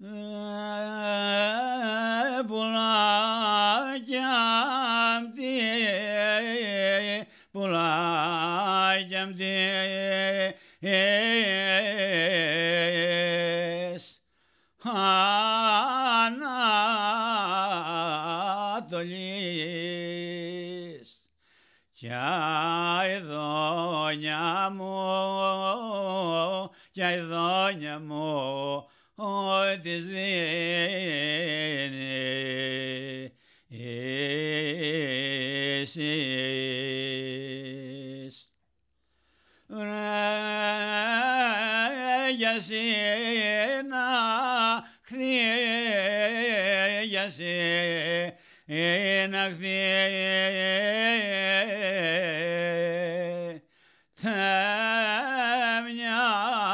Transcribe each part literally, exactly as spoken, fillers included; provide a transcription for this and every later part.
Ανατολής κι αηδόνια μου, κι αηδόνια μου της δύσης. Για σένα χθιέ, για σένα χθιέ, τα μια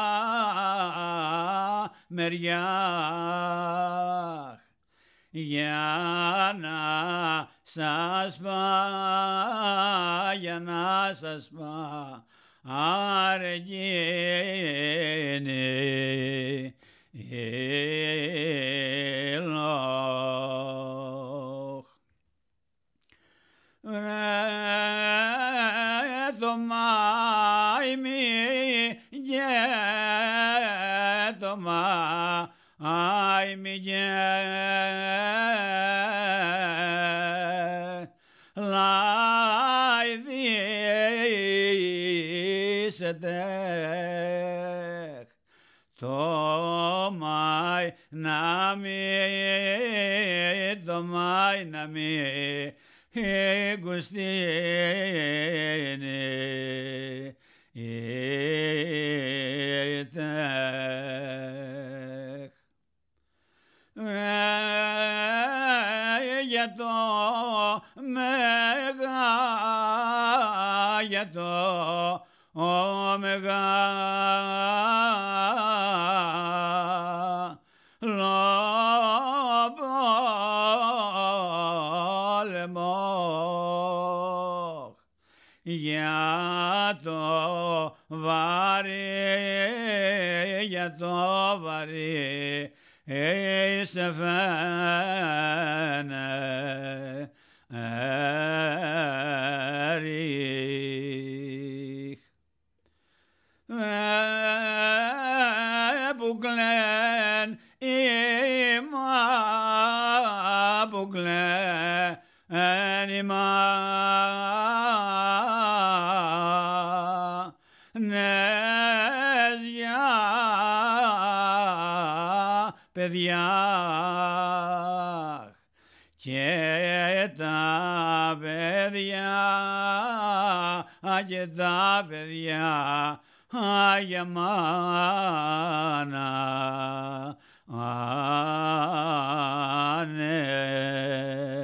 μεριά για να σας πά, για να σας πά αργήνη ηλόχ. Ρε το μάιμι γε, το μάιμι γε, το μάι να μη, το μάι να μη γουστίνει ήτεχ. Για το μεγά, για το Ωμεγά πόλεμο, για το βαρύ, για το βαρύ σε φαίνε έριχ. Που κλαιν ημά, που κλαιν ημά, νεζιά παιδιά και τα παιδιά, και τα παιδιά Άγια μάνα, άνε.